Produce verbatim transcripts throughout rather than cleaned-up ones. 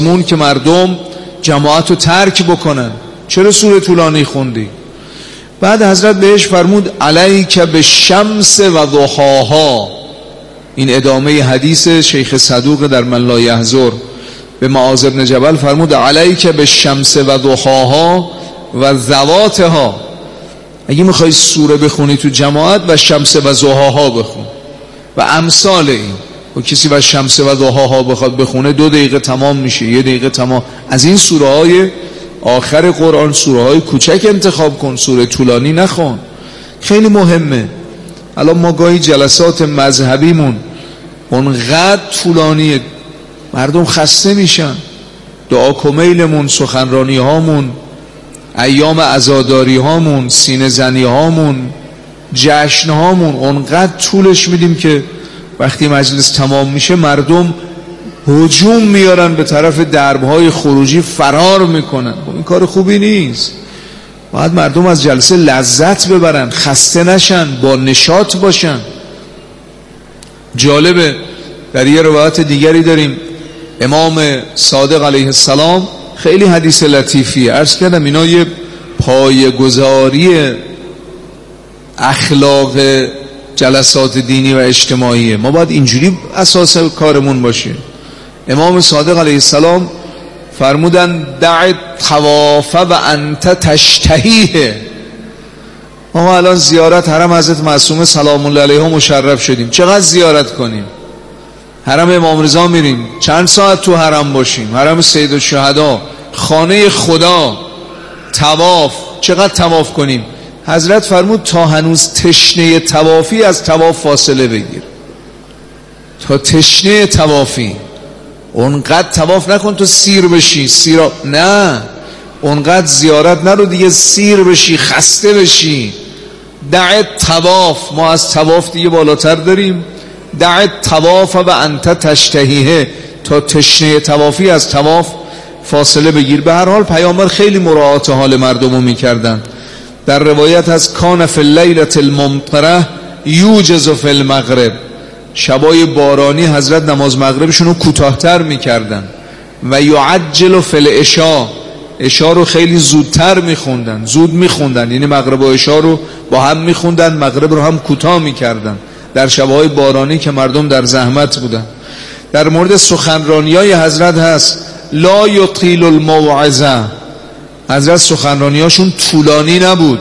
مون که مردم جماعت رو ترک بکنن. چرا سوره طولانی خوندی؟ بعد حضرت بهش فرمود علیک بالشمس و ضحاها. این ادامه حدیث شیخ صدوق در من لا یحضر. به معاذ بن جبل فرمود علیک بالشمس و ضحاها و ذواتها. اگه میخوای سوره بخونی تو جماعت و شمس و ضحاها بخون و امثال این. و کسی و شمس و ضحاها بخواد بخونه دو دقیقه تمام میشه، یه دقیقه تمام. از این سوره های آخر قرآن سوره های کوچک انتخاب کن، سوره طولانی نخون. خیلی مهمه. الان ما گاهی جلسات مذهبیمون اونقدر طولانیه مردم خسته میشن. دعا کمیلمون، سخنرانی هامون، ایام عزاداری هامون، سینه زنی هامون، جشن هامون اونقدر طولش میدیم که وقتی مجلس تمام میشه مردم هجوم میارن به طرف دربهای خروجی، فرار میکنن. این کار خوبی نیست. باید مردم از جلسه لذت ببرن، خسته نشن، با نشاط باشن. جالبه در یه روایت دیگری داریم امام صادق علیه السلام، خیلی حدیث لطیفیه، عرض کردم اینا یه پایه‌گذاری اخلاق جلسات دینی و اجتماعیه. ما باید اینجوری اساس کارمون باشه. امام صادق علیه السلام فرمودن دع طواف و انت تشتهیه. ما الان زیارت حرم حضرت معصومه سلام الله علیها مشرف شدیم، چقدر زیارت کنیم؟ حرم امام رضا میریم، چند ساعت تو حرم باشیم، حرم سید الشهدا، خانه خدا، طواف، چقدر طواف کنیم؟ حضرت فرمود تا هنوز تشنه طوافی از طواف فاصله بگیر. تا تشنه طوافی، اونقدر طواف نکن تو سیر بشی، سیرا نه، اونقدر زیارت نرو دیگه سیر بشی، خسته بشی. دع طواف، ما از طواف دیگه بالاتر داریم. دع طواف و انت تشتهیه، تا تشنه طوافی از طواف فاصله بگیر. به هر حال پیامبر خیلی مراعات حال مردمو میکردن. در روایت از کان فی اللیلة الممطره یوجز فی المغرب، شبای بارانی حضرت نماز مغربشون رو کوتاه‌تر میکردن. و یعجل فی العشاء، عشاء رو خیلی زودتر میخوندن، زود میخوندن، یعنی مغرب و عشاء رو با هم میخوندن، مغرب رو هم کوتاه میکردن در شبهای بارانی که مردم در زحمت بودن. در مورد سخنرانیای حضرت هست لا یطیل الموعظه، حضرت سخنرانیاشون طولانی نبود.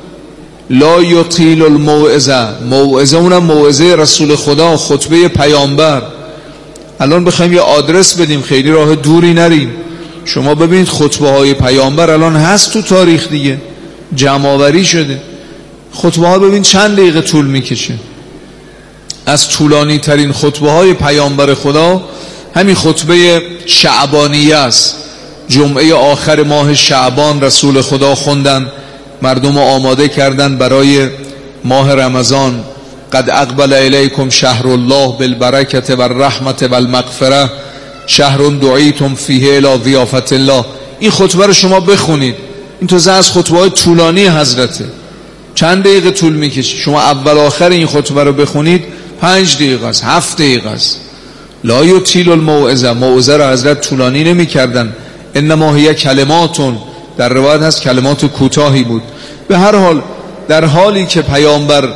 لا یطیل الموعظه، موعظه اونم موعظه رسول خدا، خطبه پیامبر. الان بخوایم یه آدرس بدیم، خیلی راه دوری نریم، شما ببینید خطبه های پیامبر الان هست تو تاریخ دیگه، جمع‌آوری شده. خطبه ها ببین چند دقیقه طول میکشه. از طولانی ترین خطبه های پیامبر خدا همین خطبه شعبانیه است. جمعه آخر ماه شعبان رسول خدا خوندن، مردم آماده کردن برای ماه رمضان. قد اقبل الیکم شهر الله بالبرکة والرحمة والمغفرة شهر دعیتم فیه الی ضیافة الله. این خطبه رو شما بخونید. این تو از خطبه های طولانی حضرته، چند دقیقه طول میکشه. شما اول آخر این خطبه رو بخونید پنج دقیقه است، هفت دقیقه است. لا یطیل الموعظه، موعظه رو حضرت طولانی نمی کردن. انما هی کلماتون، در روایت هست کلمات کوتاهی بود. به هر حال در حالی که پیامبر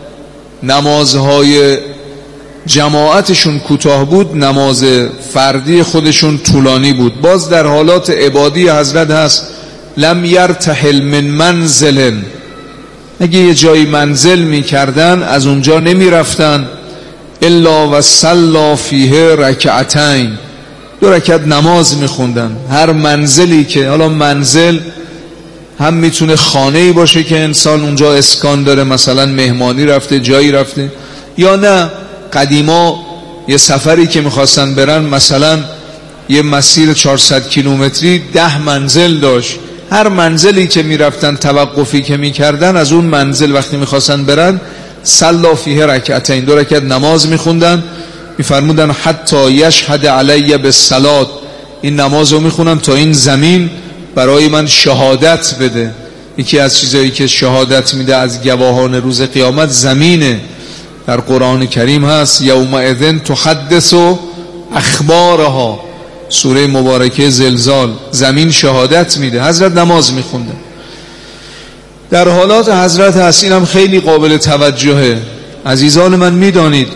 نمازهای جماعتشون کوتاه بود، نماز فردی خودشون طولانی بود. باز در حالات عبادی حضرت هست لم یرتحل من منزل، اگه یه جایی منزل می کردن از اونجا نمی رفتن الا و صلی فیه رکعتین، دو رکعت نماز می خوندن. هر منزلی که، حالا منزل هم میتونه خانه‌ای باشه که انسان اونجا اسکان داره، مثلا مهمانی رفته، جایی رفته، یا نه قدیما یه سفری که میخواستن برن، مثلا یه مسیر چهارصد کیلومتری ده منزل داشت. هر منزلی که میرفتن، توقفی که میکردن از اون منزل وقتی میخواستن برن صلی فیه رکعتین، دو رکعت نماز میخوندن. میفرمودن حتی یشهد علی بالصلاة، این نماز رو میخونم تا این زمین برای من شهادت بده. یکی از چیزایی که شهادت میده از گواهان روز قیامت زمینه. در قرآن کریم هست یومئذ تحدث اخبارها، سوره مبارکه زلزال، زمین شهادت میده، حضرت نماز میخوندن. در حالات حضرت هست، اینم خیلی قابل توجهه عزیزان من. میدانید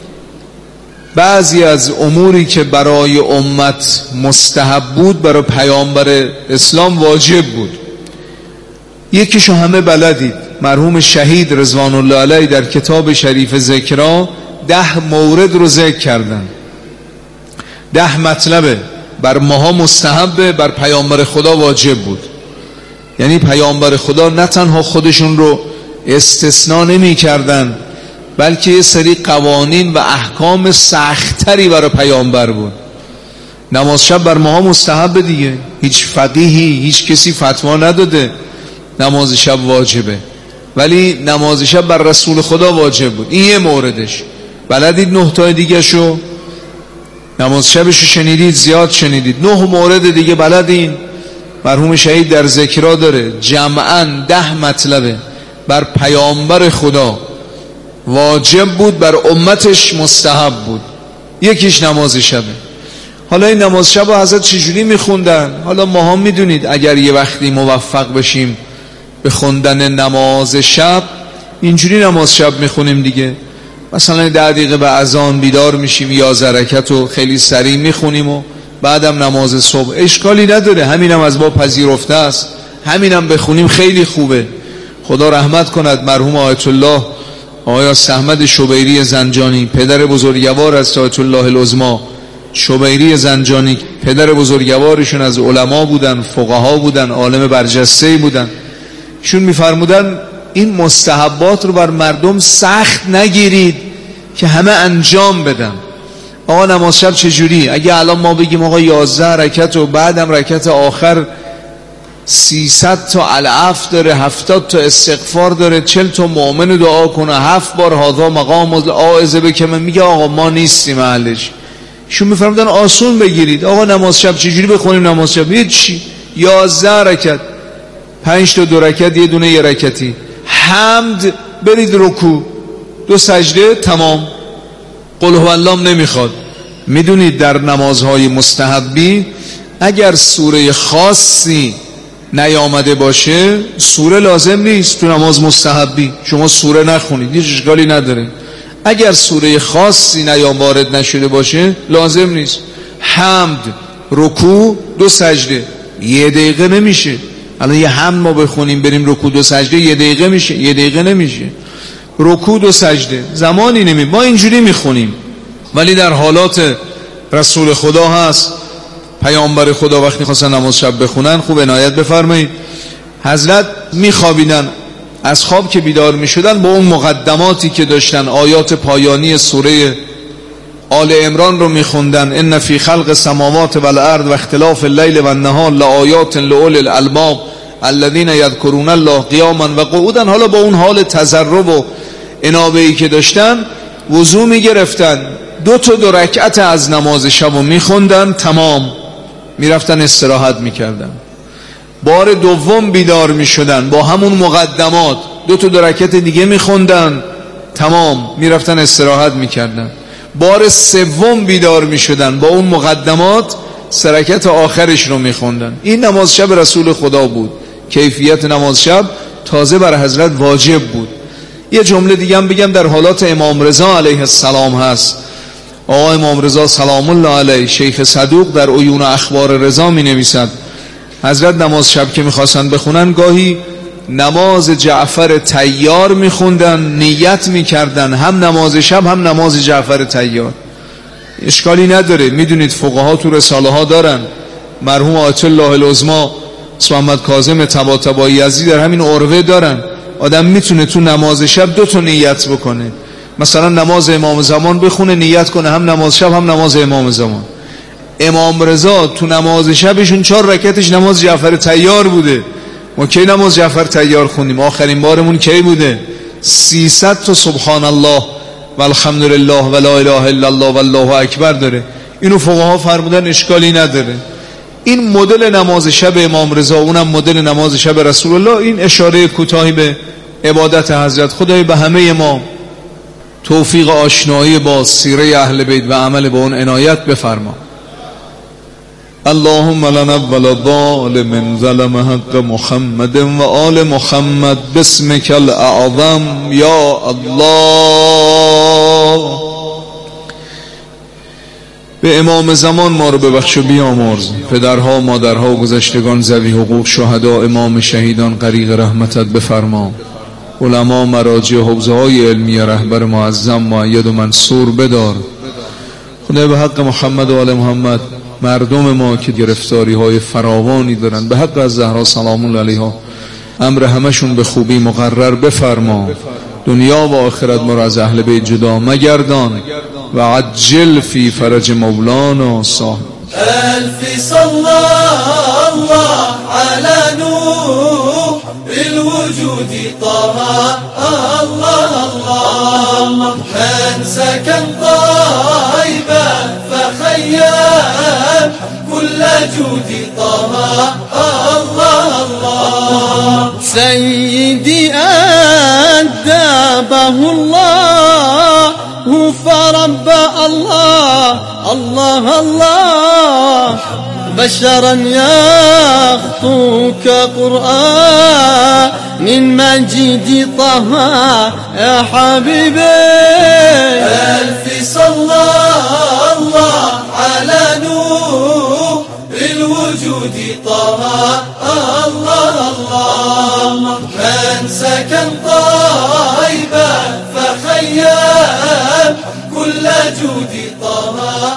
بعضی از اموری که برای امت مستحب بود برای پیامبر اسلام واجب بود. یکیشو همه بلدید، مرحوم شهید رضوان الله علیه در کتاب شریف ذکرا ده مورد رو ذکر کردن. ده مطلبه بر ماها مستحبه، بر پیامبر خدا واجب بود. یعنی پیامبر خدا نه تنها خودشون رو استثناء نمی کردن، بلکه یه سری قوانین و احکام سختری برای پیامبر بود. نماز شب بر ماها مستحبه دیگه، هیچ فقیهی هیچ کسی فتوا نداده نماز شب واجبه، ولی نماز شب بر رسول خدا واجب بود. این یه موردش. بلدید نه تا دیگه شو نماز شبشو شنیدید، زیاد شنیدید. نه مورد دیگه بلدین، مرحوم شهید در ذکرها داره، جمعاً ده مطلبه بر پیامبر خدا واجب بود، بر امتش مستحب بود. یکیش نماز شبه. حالا این نماز شب رو حضرت چجوری میخوندن؟ حالا ما هم میدونید اگر یه وقتی موفق بشیم به خوندن نماز شب، اینجوری نماز شب میخونیم دیگه. مثلا ده دقیقه به اذان بیدار میشیم، یازده رکعت رو خیلی سریع میخونیم و بعدم نماز صبح. اشکالی نداره، همینم از ما پذیرفته است، همینم بخونیم خیلی خوبه. خدا رحمت کند مرحوم آیت الله آقای احمد شبیری زنجانی، پدر بزرگوار از آیت الله العظمی شبیری زنجانی، پدر بزرگوارشون از علما بودن، فقها بودن، عالم برجسته بودن. ایشون میفرمودن این مستحبات رو بر مردم سخت نگیرید که همه انجام بدن. آقا نماز شب چجوری؟ اگه الان ما بگیم آقا یازده رکعت و بعدم رکعت آخر سیصد تا العفو داره، هفتاد تا استغفار داره، چل تا مؤمن دعا کنه، هفت بار هذا مقام الاعاذه بکه، من میگه آقا ما نیستیم اهلش. شون میفرمودن آسون بگیرید. آقا نماز شب چجوری بخونیم؟ نماز شب هیچی، یازده رکعت، پنج تا دو رکعت، یه دونه یه رکعتی، حمد، برید رکوع، دو سجده، تمام. قل هو الله نمیخواد. میدونید در نمازهای مستحبی اگر سوره خاصی نیامده باشه سوره لازم نیست. تو نماز مستحبی شما سوره نخونید، هیچ اشکالی نداره. اگر سوره خاصی نیام وارد نشده باشه لازم نیست. حمد، رکوع، دو سجده، یه دقیقه نمیشه. الان یه حمد ما بخونیم بریم رکوع دو سجده یه دقیقه میشه؟ یه دقیقه نمیشه. رکوع دو سجده زمانی نمی، ما اینجوری میخونیم. ولی در حالات رسول خدا هست، پیامبر خدا وقتی خواستن نماز شب بخونن، خوب عنایت بفرمایید، حضرت میخوابیدن، از خواب که بیدار میشدن با اون مقدماتی که داشتن، آیات پایانی سوره آل عمران رو میخوندن. ان فی خلق السماوات والارض واختلاف اللیل والنهار لآیات لأولی الالباب الذین یذکرون الله قیاما و قعودا. حالا با اون حال تضرع و انابه‌ای که داشتن وضو میگرفتن، دو تا دو رکعت از نماز شب رو میخوندن، تمام، میرفتن استراحت میکردن. بار دوم بیدار میشدن با همون مقدمات، دو تا دو رکعت دیگه میخوندن، تمام، میرفتن استراحت میکردن. بار سوم بیدار میشدن با اون مقدمات، سه رکعت آخرش رو میخوندن. این نماز شب رسول خدا بود. کیفیت نماز شب تازه بر حضرت واجب بود. یه جمله دیگه هم بگم در حالات امام رضا علیه السلام هست. آقا امام رضا سلام الله علیه، شیخ صدوق در عیون اخبار رضا می نویسد حضرت نماز شب که میخواستن بخونن گاهی نماز جعفر طیار میخوندن، نیت میکردن هم نماز شب هم نماز جعفر طیار. اشکالی نداره، میدونید فقها تو رساله ها دارن. مرحوم آیت الله العظمی محمد کاظم طباطبایی یزدی در همین عروه دارن. آدم میتونه تو نماز شب دو تا نیت بکنه، مثلا نماز امام زمان بخونه، نیت کنه هم نماز شب هم نماز امام زمان. امام رضا تو نماز شبشون چهار رکعتش نماز جعفر طیار بوده. ما کی نماز جعفر طیار خوندیم؟ آخرین بارمون کی بوده؟ سیصد تا سبحان الله و الحمدلله و لا اله الا الله و الله اکبر داره. اینو فقها فرمودن اشکالی نداره. این مدل نماز شب امام رضا، اونم مدل نماز شب رسول الله. این اشاره کوتاهی به عبادت حضرت. خدای به همه ما توفیق آشنایی با سیره اهل بیت و عمل با اون عنایت بفرما. اللهم لنا ولا ظالم ظلم حق محمد و آل محمد باسمك الاعظم یا الله. به امام زمان ما رو ببخش و بیامرز، پدرها مادرها گذشتگان ذوی حقوق شهدا امام شهیدان غریق رحمتت بفرما. علما مراجع حوزه های علمی رهبر معظم مؤید و منصور بدار. خدا به حق محمد و آل محمد مردم ما که گرفتاری های فراوانی دارن به حق از زهرا سلام الله علیها امر همشون به خوبی مقرر بفرما. دنیا و آخرت ما را از اهل بیت جدا مگردان و عجل فی فرج مولانا صاحب. الف صلی الله علی نور الوجود طه الله الله من سكن طيبا فخيم كل جود طه الله الله سيدي أدبه الله فرب الله الله الله بشرا يخطوك قرآن من مجيد طه يا حبيبي. ألف صلى الله على نور الوجود طه الله الله من سكن طيبا فخيم كل جود طه.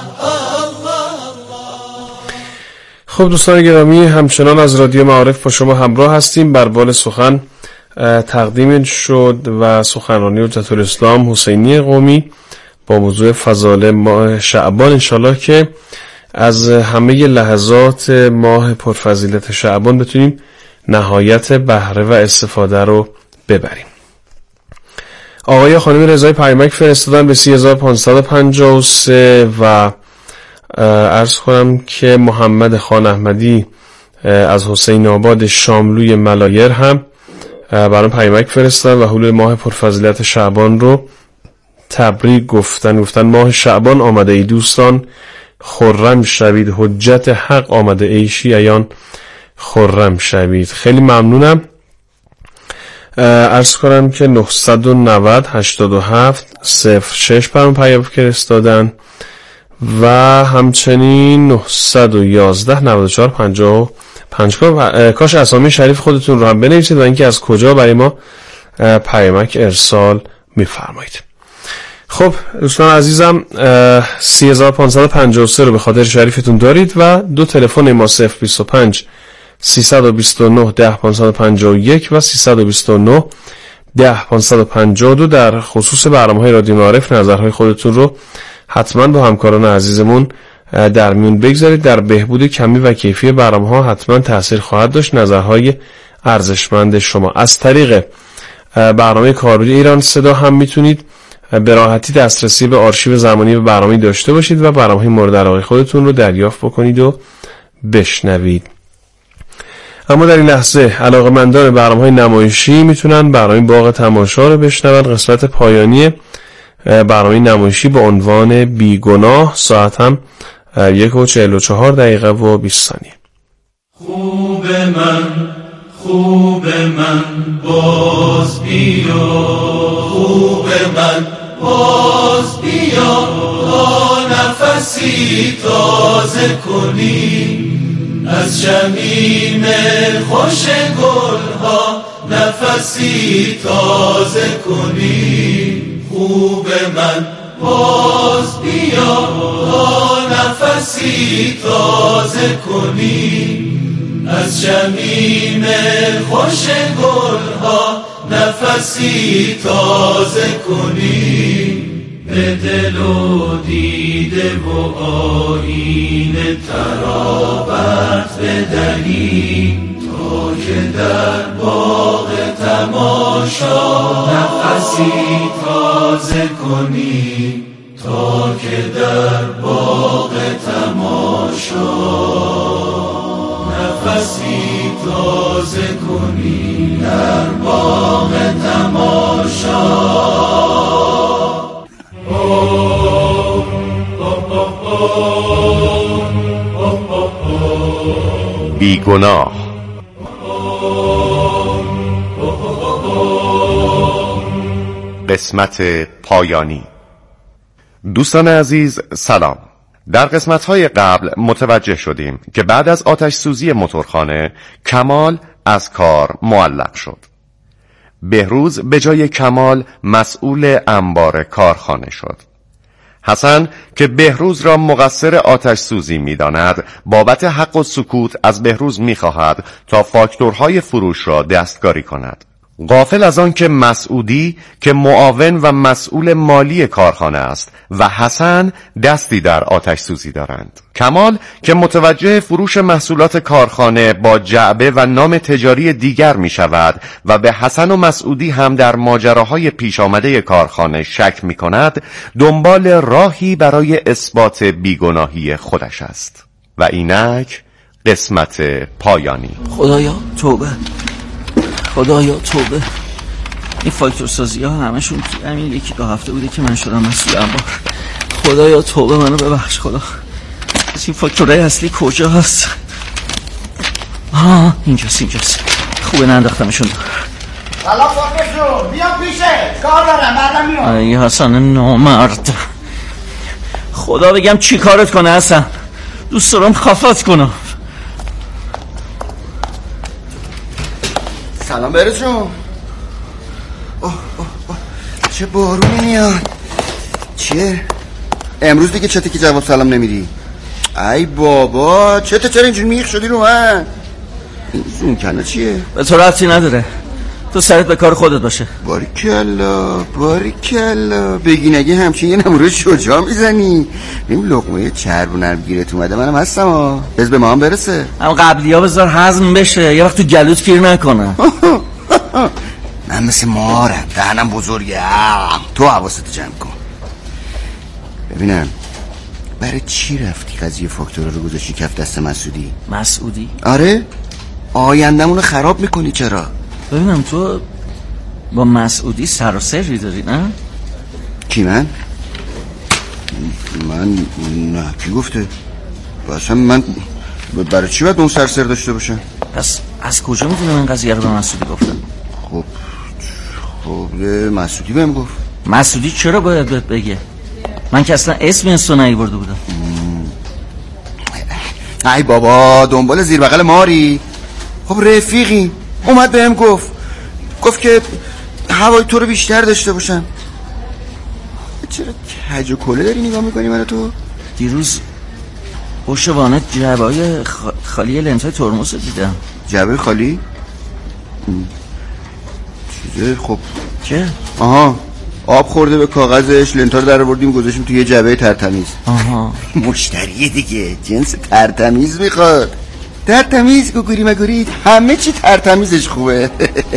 خب دوستان گرامی، همچنان از رادیو معارف با شما همراه هستیم. بر بال سخن تقدیم شد و سخنرانی حجت الاسلام حسینی قمی با موضوع فضائل ماه شعبان، انشالله که از همه لحظات ماه پرفضیلت شعبان بتونیم نهایت بهره و استفاده رو ببریم. آقای خانم رضای پیامک فرستادن به سی هزار و پانصد و پنجاه و سه و عرض کنم که محمد خان احمدی از حسین آباد شاملوی ملایر هم برام پیامک فرستادن و حلول ماه پرفضیلت شعبان رو تبریک گفتن. گفتن ماه شعبان آمده ای دوستان، خرم شوید، حجت حق آمده ای شیعیان، خرم شوید. خیلی ممنونم. عرض کنم که نهصد و نود هشتاد و هفت صفر شش برام پیامک فرستادن و همچنین نهصد و یازده نود و چهار پنجاه و پنج. کاش اسامی شریف خودتون رو هم بنویسید و اینکه از کجا برای ما پیامک ارسال می‌فرمایید. خب دوستان عزیزم، سی هزار و پانصد و پنجاه و سه رو به خاطر شریفتون دارید و دو تلفن ما صفر بیست و پنج سیصد و بیست و نه ده پانصد و پنجاه و یک و سیصد و بیست و نه ده پانصد و پنجاه و دو. در خصوص برنامه‌های رادیو معارف نظرهای خودتون رو حتما با همکاران عزیزمون در میون بگذارید. در بهبود کمی و کیفی برنامه‌ها حتما تأثیر خواهد داشت نظرهای ارزشمند شما. از طریق برنامه کارگردانی ایران صدا هم میتونید به راحتی دسترسی به آرشیو زمانی برنامه داشته باشید و برنامه‌های مورد علاقه خودتون رو دریافت بکنید و بشنوید. اما در این لحظه علاقه‌مندان برنامه‌های نمایشی میتونن برنامه باغ تماشا رو بشنون. قسمت پایانی برنامه نمایشی با عنوان بیگناه، ساعت هم یک و چهل و چهار دقیقه و بیست ثانیه. خوب من خوب من باز بیا، خوب من باز بیا تا نفسی تازه کنی از شمیم خوش گلها، نفسی تازه کنی. خوب من باز بیا تا نفسی تازه کنی از شمیم خوش گلها، نفسی تازه کنی. به دل و دیده و آیین ترابت بدهی تا که در باغ تماشا نفسی تازه کنی، تا که در باغ تماشا نفسی تازه کنی، در باغ تماشا. Oh, oh, oh, oh, oh, oh, oh. بیگناه. قسمت پایانی. دوستان عزیز سلام. در قسمت‌های قبل متوجه شدیم که بعد از آتش سوزی موتورخانه کمال از کار معلق شد. بهروز به جای کمال مسئول انبار کارخانه شد. حسن که بهروز را مقصر آتش سوزی می داند، بابت حق و سکوت از بهروز می خواهد تا فاکتورهای فروش را دستکاری کند. غافل از آن که مسعودی که معاون و مسئول مالی کارخانه است و حسن دستی در آتش سوزی دارند. کمال که متوجه فروش محصولات کارخانه با جعبه و نام تجاری دیگر می شود و به حسن و مسعودی هم در ماجراهای پیش آمده کارخانه شک می کند، دنبال راهی برای اثبات بیگناهی خودش است. و اینک قسمت پایانی. خدایا توبه، خدایا توبه. این فاکتور سازی ها همشون همین یکی دو هفته بوده که من شدم مسئول انبار. خدایا توبه، منو ببخش خدا. این فاکتورهای اصلی کجا هست؟ آه اینجاست اینجاست. خوبه ننداختمشون. سلام فاکتور، بیا پیشه، کار دارم بعدم میام. ای حسن نامرد، خدا بگم چی کارت کنه حسن. دوست دارم خفت کنم. سلام بهروز جون. اوه اوه اوه چه بارونی میاد. چیه؟ امروز دیگه چته که جواب سلام نمیدی؟ ای بابا چته چرا اینجوری میخ شدی رو من؟ این زون کنه چیه؟ به تو ربطی نداره، تو سرت به کار خودت باشه. باریکلا باریکلا، بگی نگه همچین یه نموره شجاع میزنی. این لقمه چرب و نرم گیرت اومده، منم هستم ها. بز به ما هم برسه. هم قبلی ها بذار هضم بشه، یه وقت تو گلوت گیر نکنه. من مثل مارم، دهنم بزرگه. تو حواست جمع کن. ببینم برای چی رفتی قضیه فاکتورا رو گذاشتی کف دست مسعودی؟ مسعودی؟ آره آیندمونو خراب میکنی. چرا؟ ببینم تو با مسعودی سر و سری داری نه؟ کی من؟ من نه، کی گفته؟ اصلا من برای چی باید اون سر سر داشته باشم؟ پس از کجا میدونم این قضیه رو به مسعودی گفتم؟ خب خب مسعودی بهم گفت. مسعودی چرا باید بهت بگه؟ من که اصلا اسم این سو نیورده بودم. ای بابا دنبال زیر بغل ماری. خب رفیقی اومد بهم گفت گفت که هوای تو رو بیشتر داشته باشم. چرا کج و کله داری نگاه میکنی منو تو؟ دیروز پشت وانت جعبه های خالی لنتای ترمز دیدم. جعبه خالی؟ چیزه خب چه؟ آها آب خورده به کاغذش، لنتا رو در آوردیم گذاشتیم توی یه جعبه ترتمیز. آها مشتری دیگه جنس ترتمیز میخواد. ترتمیز گوگوری مگوری همه چی ترتمیزش خوبه.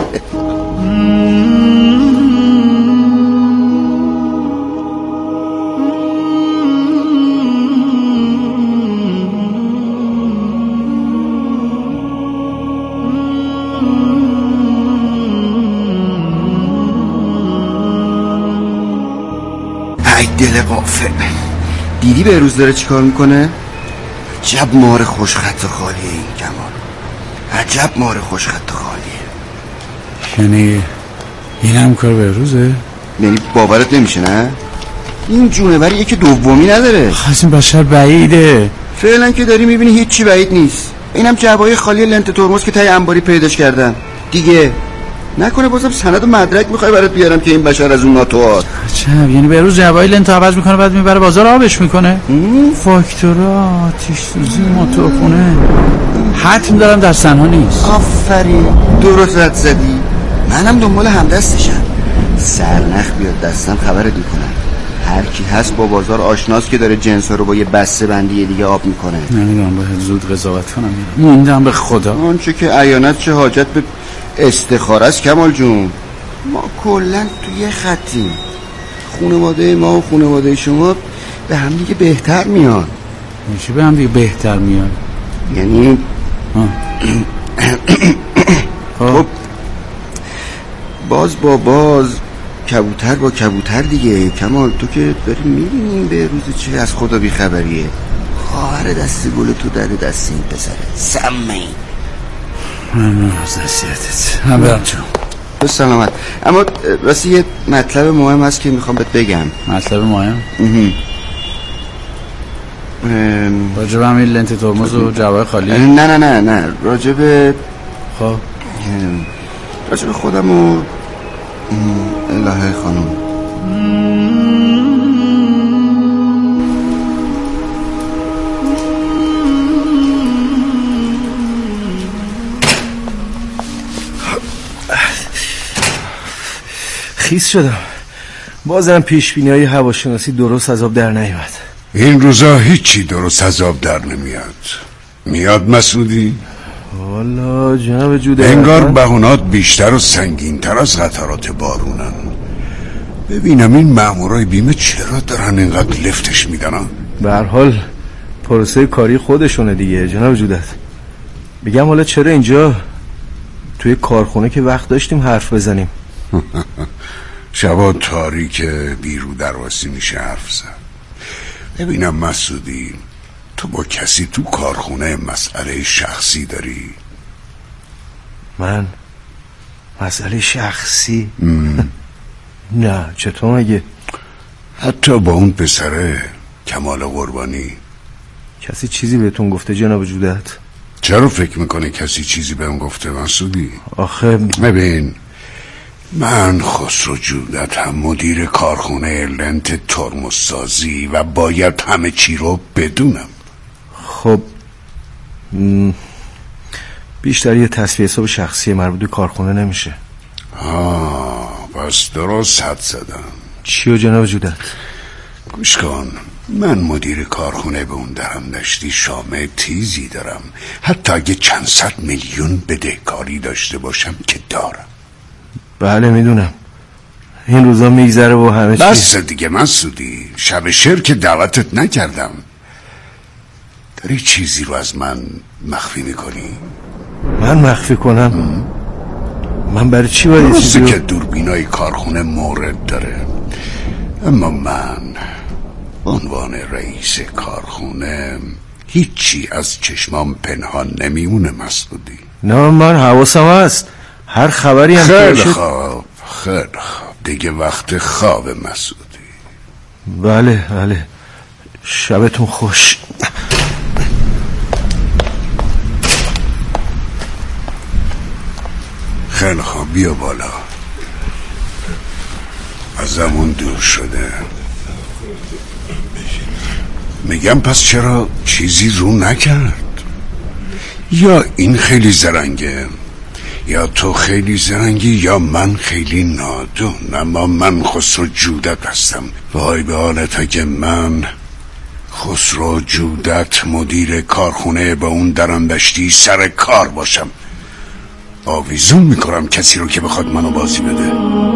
ای دل غافل، دیدی بهروز داره چی کار میکنه؟ عجب مار خوش خط خالیه این کمال. عجب مار خوش خط خالیه. یعنی این هم کار بهروزه؟ یعنی باورت نمیشه نه؟ این جونوریه که دومی نداره. از این بشر بعیده. فعلا که داری میبینی هیچی بعید نیست. اینم جعبه‌های خالی لنت ترمز که تای انباری پیداش کردم دیگه. نکنه بازم سند و مدرک میخوای برات بیارم که این بشر از اون ناتوات. چه یعنی بهروز جعبه‌های لنت عوض میکنه بعد میبره بازار آبش میکنه؟ فاکتورا آتش سوزی موتورخونه حتم دارم در سنها نیست. آفرین درست رد زدی. منم دنبال همدستشم. سرنخ بیاد دستم خبرت میکنم. هر کی هست با بازار آشناست که داره جنسا رو با یه بسته بندی دیگه آب میکنه. نمیدونم باید زود قضاوت کنم. موندم به خدا. آنچه که عیانت چه حاجت به استخاره است کمال جون. ما کلا تو یه خطیم. خانواده ما و خانواده شما به هم دیگه بهتر میان. میشه به هم دیگه بهتر میان؟ یعنی خب باز با باز کبوتر با کبوتر دیگه. کمال تو که داری میبینیم به روز چه از خدا بیخبریه. خواهر دست گل تو در دست این پسره سمه این. ممنون از نصیحتت. من برم چون تو سلامت. اما راستی یه مطلب مهم هست که میخوام بهت بگم. مطلب مهم؟ راجب همین لنت ترمز و جوای خالی؟ نه نه نه نه راجب خب راجب خودم و الهه خانم. خیس شدم. بازم پیشبینی های هواشناسی درست از آب در نیامد. این روزا هیچی درست از آب در نمیاد. میاد مسعودی؟ والا جناب جوده انگار بهونات بیشتر و سنگین‌تر از قطرات بارونن. ببینم این مامورای بیمه چرا دارن اینقدر لفتش میدن؟ به هر حال پروسه کاری خودشونه دیگه جناب جودت. بگم حالا چرا اینجا توی کارخونه که وقت داشتیم حرف بزنیم؟ شبا تاریک بیرو درواسی میشه حرف زد. ببینم مسعودی تو با کسی تو کارخونه مسئله شخصی داری؟ من مسئله شخصی؟ نه چطور مگه؟ حتی با اون پسره کمال قربانی کسی چیزی بهتون گفته جناب جودت؟ چرا فکر میکنی کسی چیزی بهم گفته مسعودی؟ آخه ببین من خسرو جودت هم مدیر کارخونه لنت ترمزسازی و باید همه چی رو بدونم. خب بیشتر یه تصفیه حساب شخصی مربوط به کارخونه نمیشه. آه پس درست حد زدم. چیو جناب جودت؟ گوش کن، من مدیر کارخونه به اون درم داشتی شامه تیزی دارم. حتی اگه چند صد میلیون بدهکاری داشته باشم که دارم. بله میدونم این روزا میگذره و همه چی. بس دیگه مسعودی، شب شرک دعوتت نکردم. داری چیزی رو از من مخفی میکنی؟ من مخفی کنم؟ ام. من برای چی باید چیزی رو... که دوربینای کارخونه مورد داره، اما من عنوان رئیس کارخونه هیچی از چشمام پنهان نمیمونه مسعودی. نه من حواسم هست، هر خبری هم خیلی خواب خیلی خواب دیگه وقت خواب مسعودی. بله بله شبتون خوش. خیلی خواب بیا بالا. ازمون دور شده. میگم پس چرا چیزی رو نکرد؟ یا این خیلی زرنگه، یا تو خیلی زرنگی، یا من خیلی نادون. اما من خسرو جودت هستم. وای به حالت اگه من خسرو جودت مدیر کارخونه به اون درندشتی سر کار باشم. آویزون میکنم کسی رو که بخواد منو بازی بده.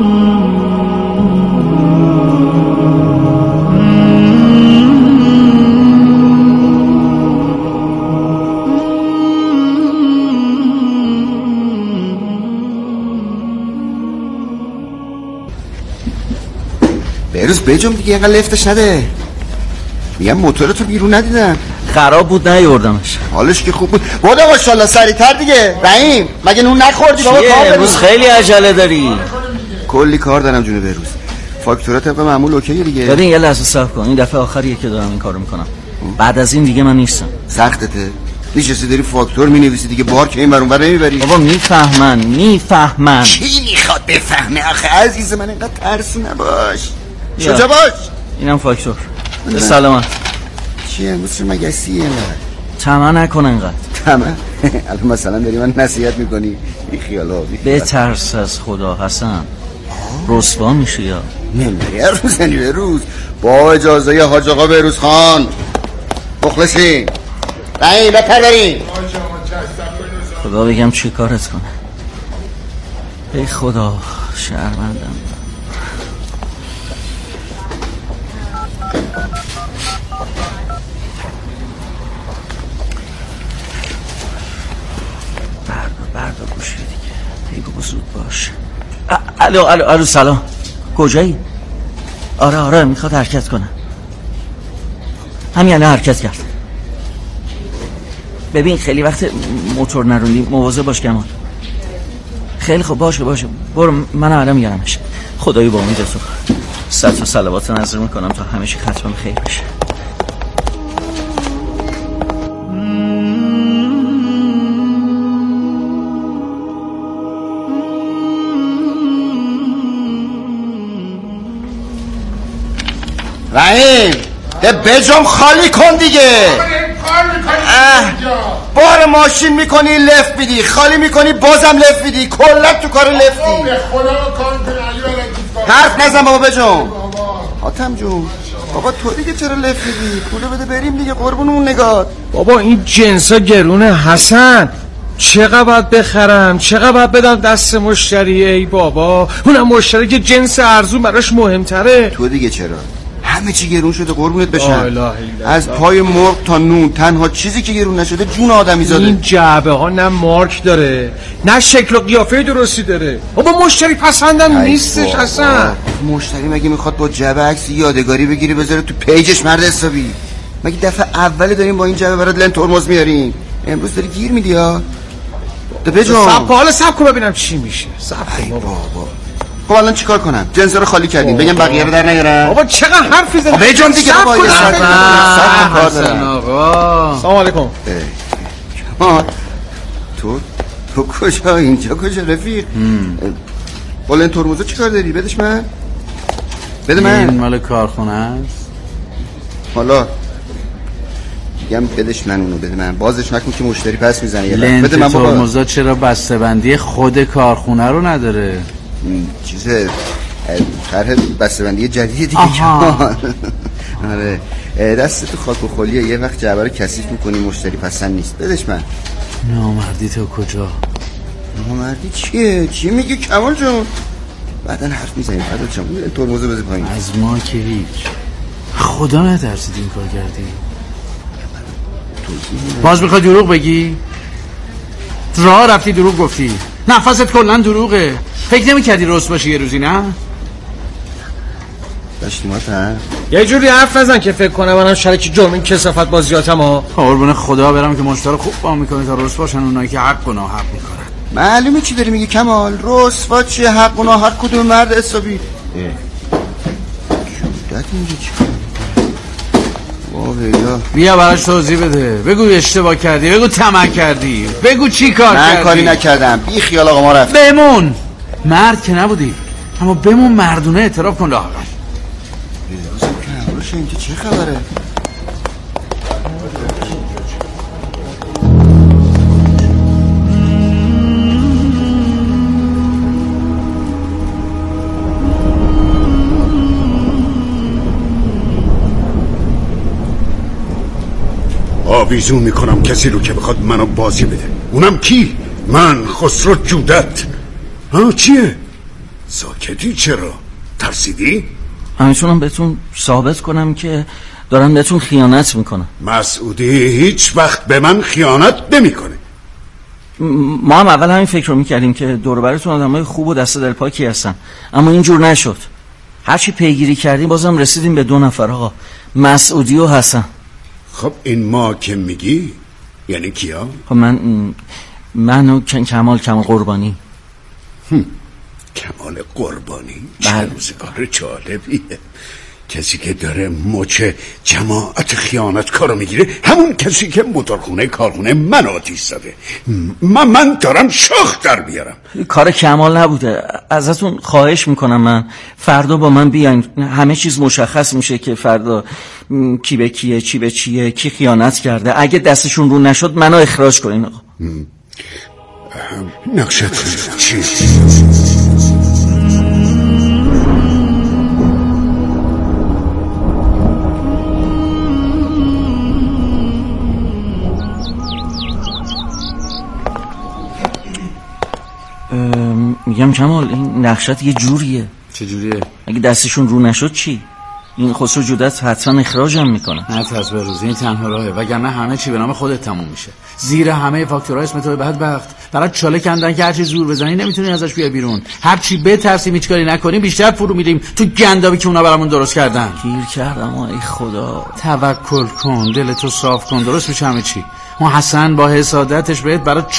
بروز بجم دیگه اینقدر لفتش نده. میگم موتورتو بیرون ندیدم. خراب بود نیوردمش. حالش که خوب بود. بودا ماشاءالله سریعتر دیگه. رحیم مگه نون نخوردی بابا؟ چیه امروز خیلی عجله داری؟ کلی کار دارم جون بروز. فاکتورا طبق معمول اوکیه دیگه. ببین یه لحظه صبر کن، این دفعه آخریه که دارم این کارو میکنم. بعد از این دیگه من نیستم. سختته؟ نشستی داری فاکتور مینویسی دیگه، بار که این برون بر نمیبری. بابا میفهمن میفهمن. کی میخواد بفهمه آخه عزیز من؟ اینقدر ترسو نباش. شجاع باش. اینم فاکتور. به سلامت. چیه امروز شما مگسیه؟ طمع نکن انقدر. طمع؟ الان مثلا داری من نصیحت میکنی بی خیالا بی خیالا. بترس از خدا حسن، رسوا میشی. یا نمیری هر روزنی به روز. با اجازه حاج آقا بهروز خان مخلصیم. رایی بپر بریم. خدا بگم چی کارت کنه. ای خدا شرمندم. بردا گوشی دیگه. بگو زود باش. الو الو الو سلام. کجایی؟ آره آره میخواد حرکت کنه. همین الان حرکت کرد. ببین خیلی وقت موتور نروندی، مواظب باش کمال. خیلی خوب، باشه باشه برو، من الان میارمش. خدایی با امید تو صد تا صلوات نذر میکنم تا همه چی ختم خیر بشه. رحیم ده بجام خالی کن دیگه. بار ماشین میکنی لفت میدی، خالی میکنی بازم لفت میدی، کلت تو کار لفتی. حرف نزن بابا بجام. حاتم جون بابا تو دیگه چرا لفت میدی؟ پولو بده بریم دیگه قربونمون نگاه. بابا این جنسا گرونه حسن، چقدر باید بخرم، چقدر باید بدم دست مشتری؟ ای بابا اونم مشتری که جنس ارزون براش مهمتره. تو دیگه چرا؟ همه چی گرون شده قربونت بشم. از پای مرغ تا نون تنها چیزی که گرون نشده جون آدمی زاده. این جعبه ها نه مارک داره نه شکل و قیافه درستی داره. بابا مشتری پسندم نیستش اصلا. مشتری مگه میخواد با جعبه عکس یادگاری بگیری بذاره تو پیجش مرد حسابی؟ مگه دفعه اولی داریم با این جعبه برات لنت ترمز میاریم؟ امروز داری گیر میدی ها. بجام سب حالا سب کن ببینم چی میشه. سب کن بابا. خب الان چیکار کنم؟ جنس رو خالی کردیم بگم بقیه رو در نیارم؟ بابا چقدر حرف میزنی؟ بابا جون دیگه بابا یه ساعت کار دارم. آقا سلام علیکم. تو تو کجا اینجا کجا رفیق؟ بالا این ترمزا چیکار داری؟ بدش من. بده من. این مال کارخونه است. حالا میگم بدش من اونو بده من. بازش نکن که مشتری پس میزنه. بده من بابا. ترمزا چرا بسته‌بندی خود کارخونه رو نداره؟ چیزه طرح بسته‌بندی جدید دیگه. آره دست تو خاک و خلیه. یه وقت جعبه رو کثیف میکنی مشتری پسند نیست. بدش من. نامردی تو کجا؟ نامردی چیه؟ چی میگی کمال جون؟ بعدن حرف میزنیم بعد چون ترمزو بده پایین. از ما که هیچ. خدا نترسید این کار کردی. باز میخوای دروغ بگی؟ راه رفتی دروغ گفتی. نفست کلن دروغه. فکر نمی کردی رست باشی یه روزی نه؟ داشتیمات ها؟ یه جوری حرف نزن که فکر کنم منم شرکی جرم این کثافت بازیاتم ها. قربون خدا برم که مشتری خوب با میکنه تا رست باشن اونایی که حق و ناحق میکنن. معلومه چی داری میگی کمال. رسوا چیه حق و ناحق کدوم مرد حسابی؟ جودت اینجا چی کنی؟ بیا براش توضیح بده. بگو اشتباه کردی، بگو طمع کردی، بگو چی کار من کردی. من کاری نکردم. بی خیال آقا ما رفت. بمون مرد که نبودی اما بمون مردونه اعتراف کن لااقل. روش اینجا چه خبره؟ آویزون میکنم کسی رو که بخواد منو بازی بده. اونم کی؟ من خسرو جودت. ها چیه؟ ساکتی چرا؟ ترسیدی؟ همیشونم بهتون ثابت کنم که دارن بهتون خیانت میکنن. مسعودی هیچ وقت به من خیانت نمیکنه. ما هم اول همین فکر رو میکردیم که دور و برتون آدمای خوب و دست دل پاکی هستن، اما اینجور نشد. هرچی پیگیری کردیم بازم رسیدیم به دو نفر آقا، مسعودی و حسن. خب این ما که میگی یعنی کیا؟ خب من من و کمال کمال قربانی. کمال قربانی چه روزگار جالبیه. کسی که داره مچ جماعت خیانتکار رو میگیره همون کسی که موتورخونه کارخونه من آتیش زده. من من دارم شاخ در بیارم. کار کمال نبوده، ازتون خواهش میکنم من فردا با من بیاین، همه چیز مشخص میشه که فردا کی به کیه، چی به چیه، کی خیانت کرده. اگه دستشون رو نشد منو اخراج کنین آقا. نقشت چی؟ میگم کمال این نقشت یه جوریه. چه جوریه؟ اگه دستشون رو نشد چی؟ این خسرو جودت حتما اخراجم میکنه. نه تاز به روز این تنها راهه، وگرنه همه چی به نام خودت تموم میشه. زیر همه فاکتورها اسم تو بدبخت. برات چاله کندن که هر چی زور بزنی نمیتونی ازش بیای بیرون. هر چی بترسیم هیچ کاری نکنیم بیشتر فرو میریم تو گندابی که اونا برامون درست کردن. گیر کردم ای خدا. توکل کن، دلتو صاف کن، درست میشه همه چی. اون حسن با حسادتش بهت برای